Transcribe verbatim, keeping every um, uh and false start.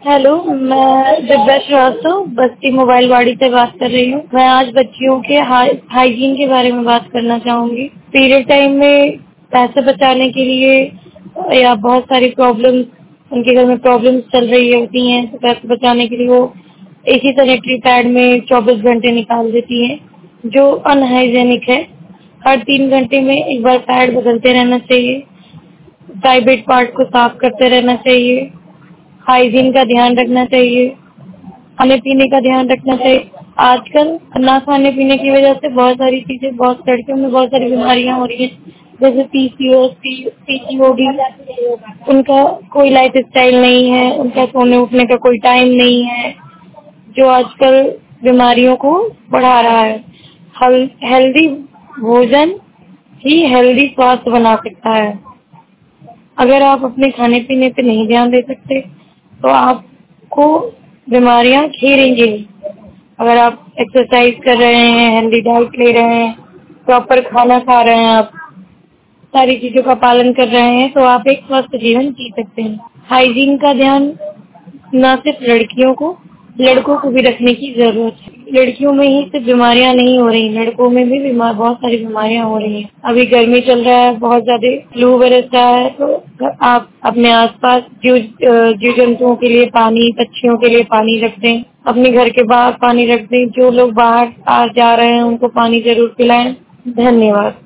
Hello, मैं दिव्या श्रीवास्तव बस्ती mobile वाड़ी से बात कर रही हूँ। मैं आज बच्चियों के हाई हाइजीन के बारे में बात करना चाहूँगी। पीरियड टाइम में पैसे बचाने के लिए या बहुत सारी प्रॉब्लम्स, उनके घर में प्रॉब्लम्स चल रही होती हैं, तो पैसे बचाने के लिए वो एक ही सैनिटरी पैड में चौबीस घंटे निकाल देती हैं, जो अनहाइजेनिक है। हर तीन घंटे में एक बार पैड बदलते रहना चाहिए। प्राइवेट पार्ट को साफ करते रहना चाहिए। हाइजीन का ध्यान रखना चाहिए। खाने पीने का ध्यान रखना चाहिए। आजकल ना खाने पीने की वजह से बहुत सारी चीजें, बहुत लड़कियों में बहुत सारी बीमारियां हो रही हैं, जैसे पीसीओएस, पीसीओडी। उनका कोई लाइफ स्टाइल नहीं है, उनका सोने उठने का कोई टाइम नहीं है, जो आजकल बीमारियों को बढ़ा रहा है। हेल्दी भोजन ही हेल्दी स्वास्थ्य बना सकता है। अगर आप अपने खाने पीने पे नहीं ध्यान दे सकते तो आपको बीमारियां घेरेंगी। अगर आप एक्सरसाइज कर रहे हैं, हेल्दी डाइट ले रहे हैं, प्रॉपर खाना खा रहे हैं, आप सारी चीजों का पालन कर रहे हैं, तो आप एक स्वस्थ जीवन जी सकते हैं। हाइजीन का ध्यान न सिर्फ लड़कियों को, लड़कों को भी रखने की जरूरत है। लड़कियों में ही सिर्फ बीमारियां नहीं हो रही, लड़कों में भी बीमार बहुत सारी बीमारियां हो रही हैं। अभी गर्मी चल रहा है, बहुत ज्यादा लू बरस रहा है, तो आप अपने आसपास जीव जीव जंतुओं के लिए पानी, पक्षियों के लिए पानी रख दें। अपने घर के बाहर पानी रख दें। जो लोग बाहर आ जा रहे हैं उनको पानी जरूर पिलाएं। धन्यवाद।